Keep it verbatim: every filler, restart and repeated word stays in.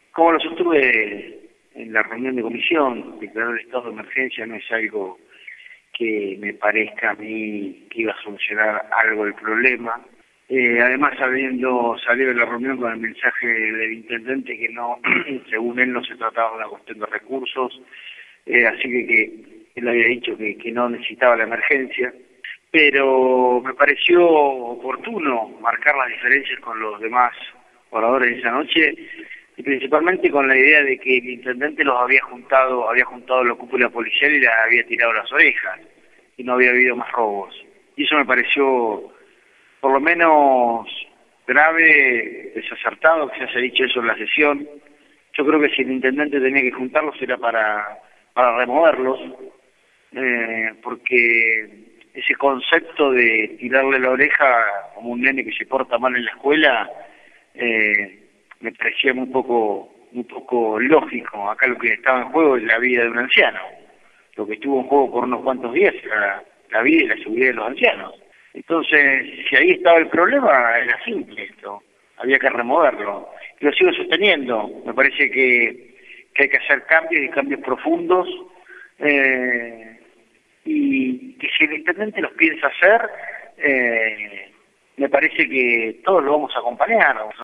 Como lo sostuve en la reunión de comisión, declarar el estado de emergencia no es algo que me parezca a mí que iba a solucionar algo el problema. Eh, además, habiendo salido de la reunión con el mensaje del intendente que no, según él, no se trataba de una cuestión de recursos, eh, así que, que él había dicho que, que no necesitaba la emergencia, pero me pareció oportuno marcar las diferencias con los demás oradores de esa noche, y principalmente con la idea de que el intendente los había juntado, había juntado la cúpula policial y les había tirado las orejas, y no había habido más robos. Y eso me pareció, por lo menos, grave, desacertado que se haya dicho eso en la sesión. Yo creo que si el intendente tenía que juntarlos era para, para removerlos, eh, porque ese concepto de tirarle la oreja como un nene que se porta mal en la escuela, eh, me parecía muy poco, muy poco lógico. Acá lo que estaba en juego es la vida de un anciano. Lo que estuvo en juego por unos cuantos días era la vida y la seguridad de los ancianos. Entonces, si ahí estaba el problema, era simple esto, había que removerlo. Y lo sigo sosteniendo, me parece que, que hay que hacer cambios y cambios profundos, eh, y que si el intendente los piensa hacer, eh, me parece que todos lo vamos a acompañar.